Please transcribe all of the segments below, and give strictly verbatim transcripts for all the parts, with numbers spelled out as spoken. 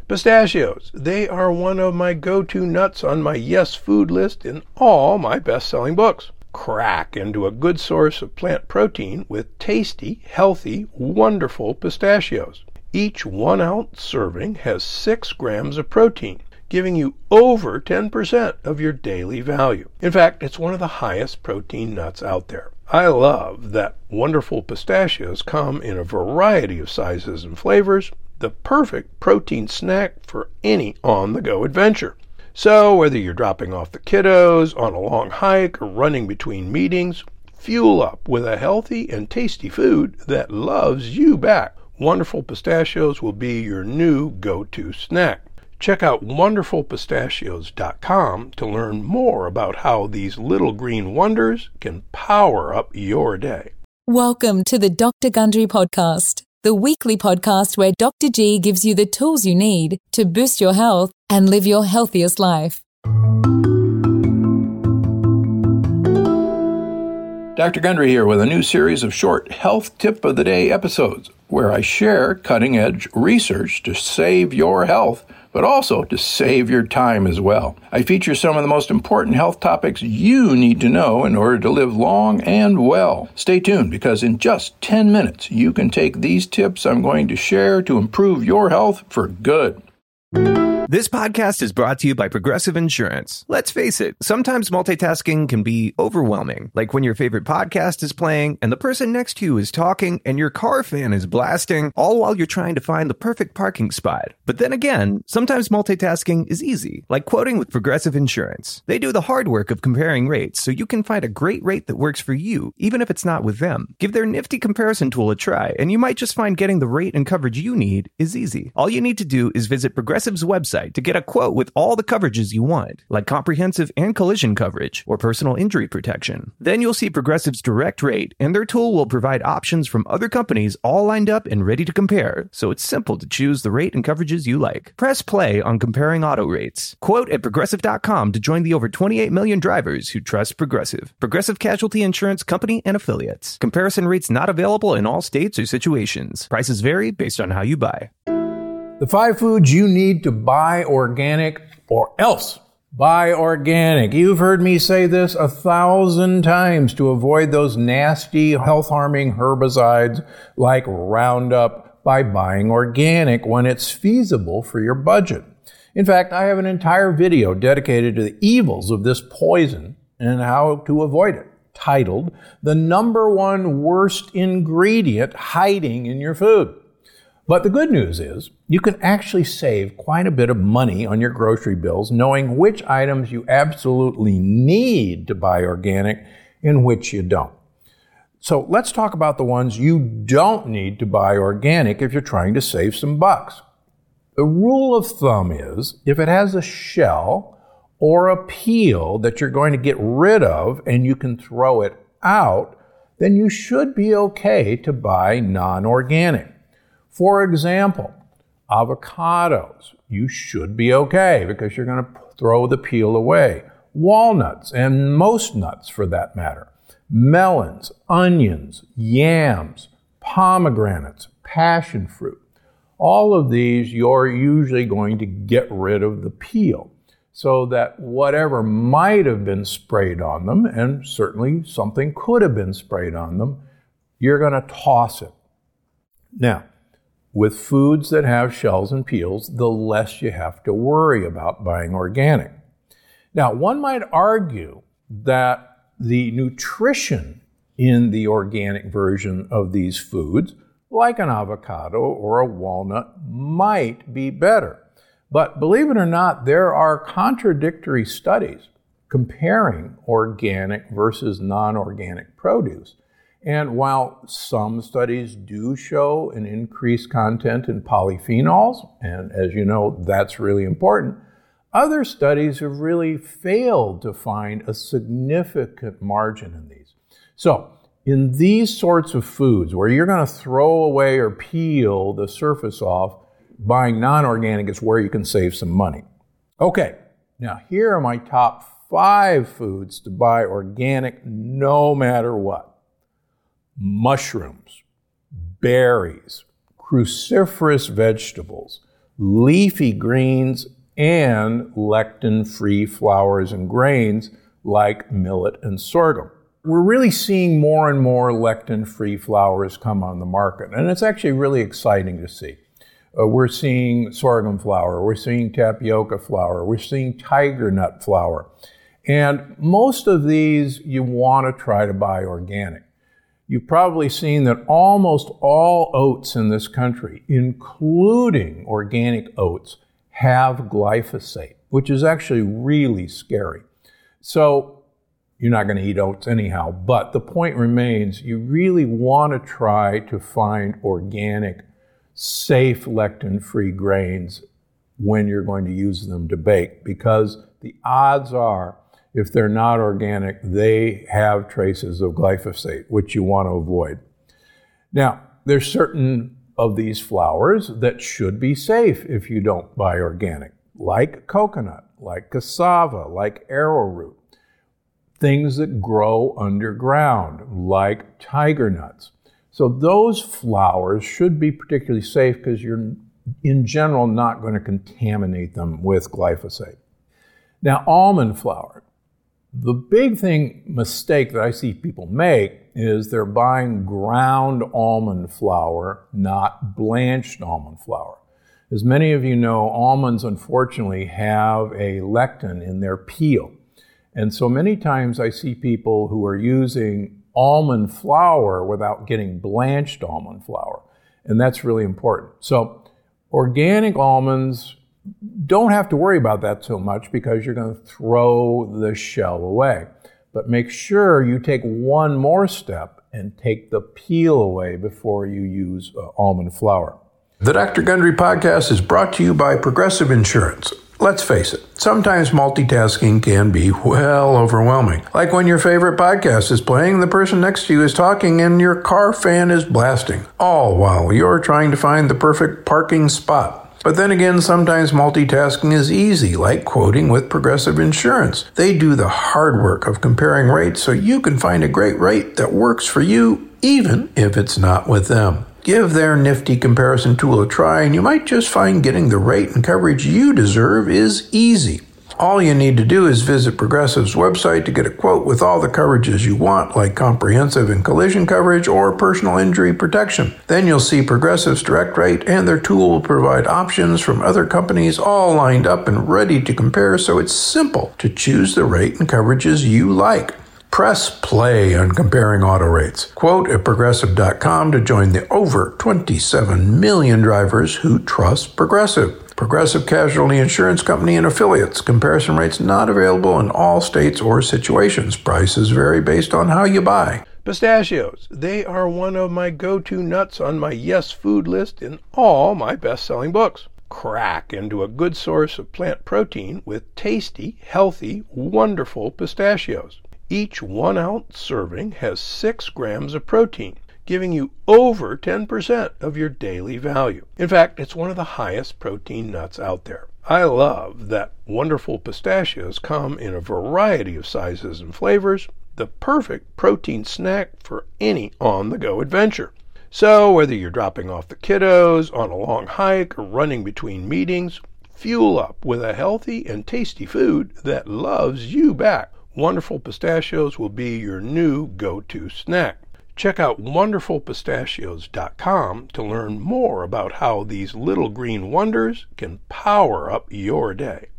Pistachios. They are one of my go-to nuts on my Yes Food list in all my best-selling books. Crack into a good source of plant protein with tasty, healthy, wonderful pistachios. Each one-ounce serving has six grams of protein, giving you over ten percent of your daily value. In fact, it's one of the highest protein nuts out there. I love that wonderful pistachios come in a variety of sizes and flavors, the perfect protein snack for any on-the-go adventure. So whether you're dropping off the kiddos, on a long hike, or running between meetings, fuel up with a healthy and tasty food that loves you back. Wonderful Pistachios will be your new go-to snack. Check out wonderful pistachios dot com to learn more about how these little green wonders can power up your day. Welcome to the Doctor Gundry Podcast, the weekly podcast where Doctor G gives you the tools you need to boost your health and live your healthiest life. Doctor Gundry here with a new series of short Health Tip of the Day episodes where I share cutting-edge research to save your health, but also to save your time as well. I feature some of the most important health topics you need to know in order to live long and well. Stay tuned, because in just ten minutes, you can take these tips I'm going to share to improve your health for good. This podcast is brought to you by Progressive Insurance. Let's face it, sometimes multitasking can be overwhelming, like when your favorite podcast is playing and the person next to you is talking and your car fan is blasting, all while you're trying to find the perfect parking spot. But then again, sometimes multitasking is easy, like quoting with Progressive Insurance. They do the hard work of comparing rates so you can find a great rate that works for you, even if it's not with them. Give their nifty comparison tool a try, and you might just find getting the rate and coverage you need is easy. All you need to do is visit Progressive's website to get a quote with all the coverages you want, like comprehensive and collision coverage or personal injury protection. Then you'll see Progressive's direct rate, and their tool will provide options from other companies all lined up and ready to compare, so it's simple to choose the rate and coverages you like. Press play on comparing auto rates. Quote at progressive dot com to join the over twenty-eight million drivers who trust Progressive. Progressive Casualty Insurance Company and Affiliates. Comparison rates not available in all states or situations. Prices vary based on how you buy. The five foods you need to buy organic or else. Buy organic. You've heard me say this a thousand times to avoid those nasty, health-harming herbicides like Roundup by buying organic when it's feasible for your budget. In fact, I have an entire video dedicated to the evils of this poison and how to avoid it, titled "The Number One Worst Ingredient Hiding in Your Food." But the good news is you can actually save quite a bit of money on your grocery bills knowing which items you absolutely need to buy organic and which you don't. So let's talk about the ones you don't need to buy organic if you're trying to save some bucks. The rule of thumb is if it has a shell or a peel that you're going to get rid of and you can throw it out, then you should be okay to buy non-organic. For example, avocados, you should be okay because you're going to throw the peel away. Walnuts, and most nuts for that matter. Melons, onions, yams, pomegranates, passion fruit. All of these, you're usually going to get rid of the peel so that whatever might have been sprayed on them, and certainly something could have been sprayed on them, you're going to toss it. Now, with foods that have shells and peels, the less you have to worry about buying organic. Now, one might argue that the nutrition in the organic version of these foods, like an avocado or a walnut, might be better. But believe it or not, there are contradictory studies comparing organic versus non-organic produce. And while some studies do show an increased content in polyphenols, and as you know, that's really important, other studies have really failed to find a significant margin in these. So, in these sorts of foods where you're going to throw away or peel the surface off, buying non-organic is where you can save some money. Okay, now here are my top five foods to buy organic no matter what. Mushrooms, berries, cruciferous vegetables, leafy greens, and lectin-free flours and grains like millet and sorghum. We're really seeing more and more lectin-free flours come on the market, and it's actually really exciting to see. Uh, we're seeing sorghum flour, we're seeing tapioca flour, we're seeing tiger nut flour. And most of these you want to try to buy organic. You've probably seen that almost all oats in this country, including organic oats, have glyphosate, which is actually really scary. So you're not going to eat oats anyhow, but the point remains, you really want to try to find organic, safe lectin-free grains when you're going to use them to bake, because the odds are, if they're not organic, they have traces of glyphosate, which you want to avoid. Now, there's certain of these flours that should be safe if you don't buy organic, like coconut, like cassava, like arrowroot, things that grow underground, like tiger nuts. So those flours should be particularly safe because you're, in general, not going to contaminate them with glyphosate. Now, almond flour. The big thing, mistake that I see people make is they're buying ground almond flour, not blanched almond flour. As many of you know, almonds unfortunately have a lectin in their peel. And so many times I see people who are using almond flour without getting blanched almond flour. And that's really important. So organic almonds, don't have to worry about that so much because you're going to throw the shell away. But make sure you take one more step and take the peel away before you use uh, almond flour. The Doctor Gundry Podcast is brought to you by Progressive Insurance. Let's face it, sometimes multitasking can be, well, overwhelming. Like when your favorite podcast is playing, the person next to you is talking, and your car fan is blasting, all while you're trying to find the perfect parking spot. But then again, sometimes multitasking is easy, like quoting with Progressive Insurance. They do the hard work of comparing rates so you can find a great rate that works for you, even if it's not with them. Give their nifty comparison tool a try, and you might just find getting the rate and coverage you deserve is easy. All you need to do is visit Progressive's website to get a quote with all the coverages you want, like comprehensive and collision coverage or personal injury protection. Then you'll see Progressive's direct rate, and their tool will provide options from other companies all lined up and ready to compare, so it's simple to choose the rate and coverages you like. Press play on comparing auto rates. Quote at progressive dot com to join the over twenty-seven million drivers who trust Progressive. Progressive Casualty Insurance Company and affiliates. Comparison rates not available in all states or situations. Prices vary based on how you buy. Pistachios. They are one of my go-to nuts on my Yes Food list in all my best-selling books. Crack into a good source of plant protein with tasty, healthy, wonderful pistachios. Each one-ounce serving has six grams of protein, giving you over ten percent of your daily value. In fact, it's one of the highest protein nuts out there. I love that wonderful pistachios come in a variety of sizes and flavors, the perfect protein snack for any on-the-go adventure. So whether you're dropping off the kiddos, on a long hike, or running between meetings, fuel up with a healthy and tasty food that loves you back. Wonderful Pistachios will be your new go-to snack. Check out wonderful pistachios dot com to learn more about how these little green wonders can power up your day.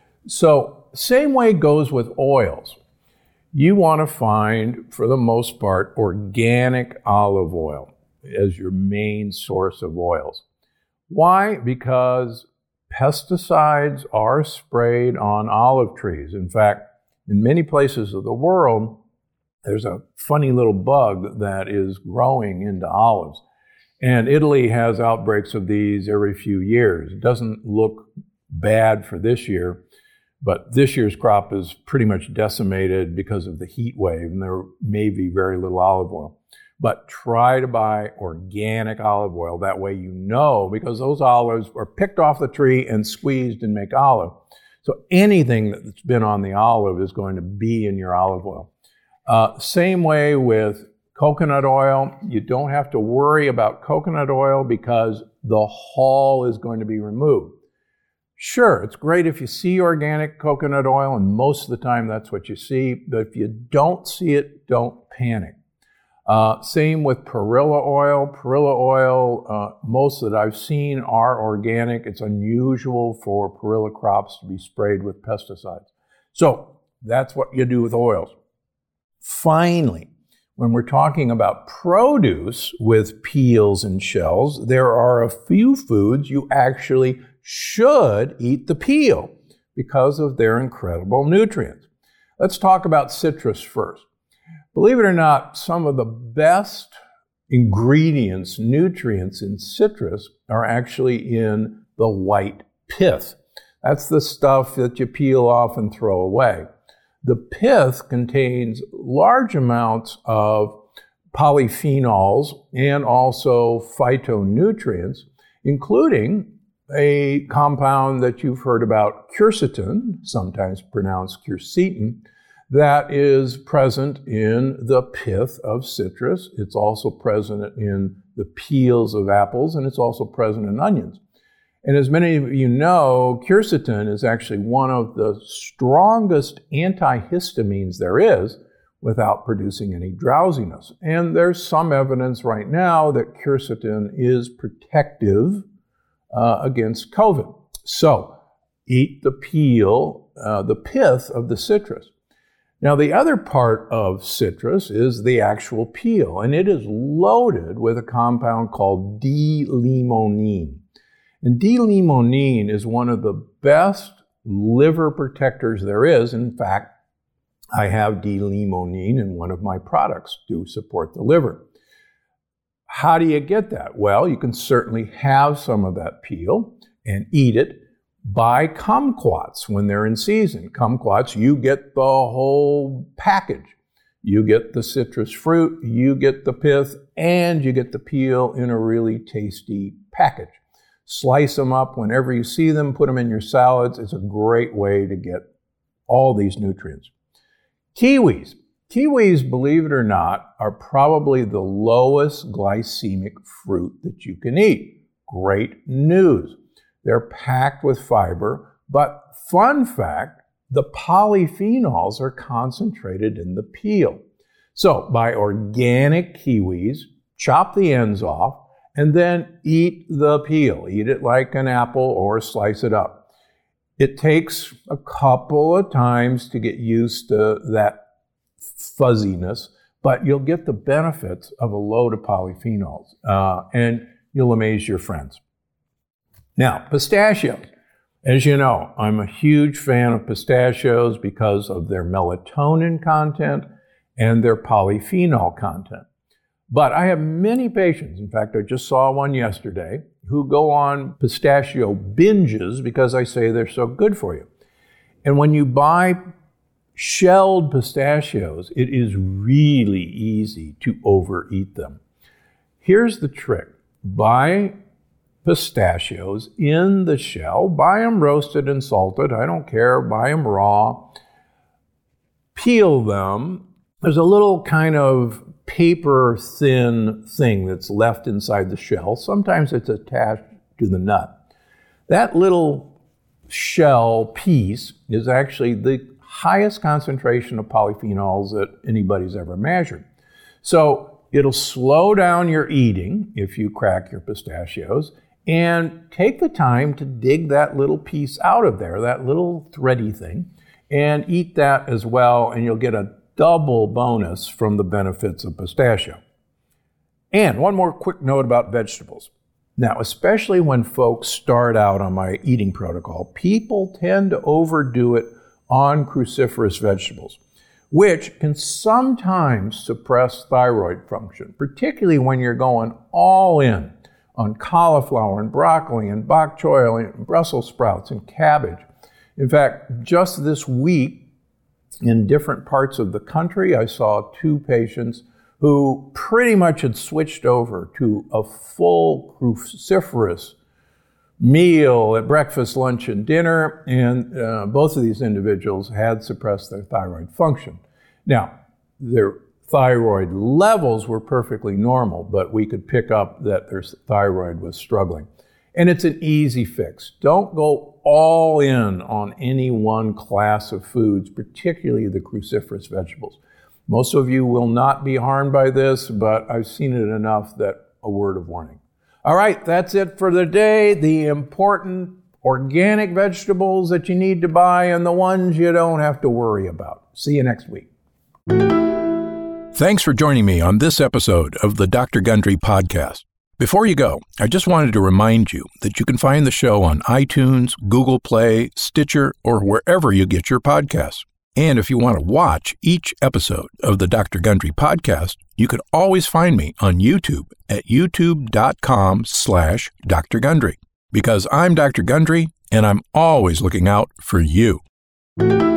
So, same way goes with oils. You want to find, for the most part, organic olive oil as your main source of oils. Why? Because pesticides are sprayed on olive trees. In fact, in many places of the world, there's a funny little bug that is growing into olives. And Italy has outbreaks of these every few years. It doesn't look bad for this year, but this year's crop is pretty much decimated because of the heat wave, and there may be very little olive oil. But try to buy organic olive oil. That way you know, because those olives are picked off the tree and squeezed and make olive. So anything that's been on the olive is going to be in your olive oil. Uh, same way with coconut oil. You don't have to worry about coconut oil because the hull is going to be removed. Sure, it's great if you see organic coconut oil, and most of the time that's what you see. But if you don't see it, don't panic. Uh, same with perilla oil. Perilla oil, uh, most that I've seen are organic. It's unusual for perilla crops to be sprayed with pesticides. So that's what you do with oils. Finally, when we're talking about produce with peels and shells, there are a few foods you actually should eat the peel because of their incredible nutrients. Let's talk about citrus first. Believe it or not, some of the best ingredients, nutrients in citrus are actually in the white pith. That's the stuff that you peel off and throw away. The pith contains large amounts of polyphenols and also phytonutrients, including a compound that you've heard about, quercetin, sometimes pronounced quercetin, that is present in the pith of citrus. It's also present in the peels of apples, and it's also present in onions. And as many of you know, quercetin is actually one of the strongest antihistamines there is without producing any drowsiness. And there's some evidence right now that quercetin is protective uh, against COVID. So eat the peel, uh, the pith of the citrus. Now, the other part of citrus is the actual peel, and it is loaded with a compound called D-limonene. And D-limonene is one of the best liver protectors there is. In fact, I have D-limonene in one of my products to support the liver. How do you get that? Well, you can certainly have some of that peel and eat it. Buy kumquats when they're in season. Kumquats, you get the whole package. You get the citrus fruit, you get the pith, and you get the peel in a really tasty package. Slice them up whenever you see them, put them in your salads. It's a great way to get all these nutrients. Kiwis. Kiwis, believe it or not, are probably the lowest glycemic fruit that you can eat. Great news. They're packed with fiber, but fun fact, the polyphenols are concentrated in the peel. So buy organic kiwis, chop the ends off, and then eat the peel. Eat it like an apple or slice it up. It takes a couple of times to get used to that fuzziness, but you'll get the benefits of a load of polyphenols, uh, and you'll amaze your friends. Now, pistachios. As you know, I'm a huge fan of pistachios because of their melatonin content and their polyphenol content. But I have many patients, in fact, I just saw one yesterday, who go on pistachio binges because I say they're so good for you. And when you buy shelled pistachios, it is really easy to overeat them. Here's the trick. Buy pistachios in the shell. Buy them roasted and salted. I don't care. Buy them raw. Peel them. There's a little kind of paper thin thing that's left inside the shell. Sometimes it's attached to the nut. That little shell piece is actually the highest concentration of polyphenols that anybody's ever measured. So it'll slow down your eating if you crack your pistachios. And take the time to dig that little piece out of there, that little thready thing, and eat that as well, and you'll get a double bonus from the benefits of pistachio. And one more quick note about vegetables. Now, especially when folks start out on my eating protocol, people tend to overdo it on cruciferous vegetables, which can sometimes suppress thyroid function, particularly when you're going all in on cauliflower and broccoli and bok choy and Brussels sprouts and cabbage. In fact, just this week, in different parts of the country, I saw two patients who pretty much had switched over to a full cruciferous meal at breakfast, lunch, and dinner, and uh, both of these individuals had suppressed their thyroid function. Now, their thyroid levels were perfectly normal, but we could pick up that their thyroid was struggling. And it's an easy fix. Don't go all in on any one class of foods, particularly the cruciferous vegetables. Most of you will not be harmed by this, but I've seen it enough that a word of warning. All right, that's it for the day. The important organic vegetables that you need to buy and the ones you don't have to worry about. See you next week. Thanks for joining me on this episode of the Doctor Gundry Podcast. Before you go, I just wanted to remind you that you can find the show on iTunes, Google Play, Stitcher, or wherever you get your podcasts. And if you want to watch each episode of the Doctor Gundry Podcast, you can always find me on YouTube at youtube.com slash Dr. Gundry. Because I'm Doctor Gundry, and I'm always looking out for you.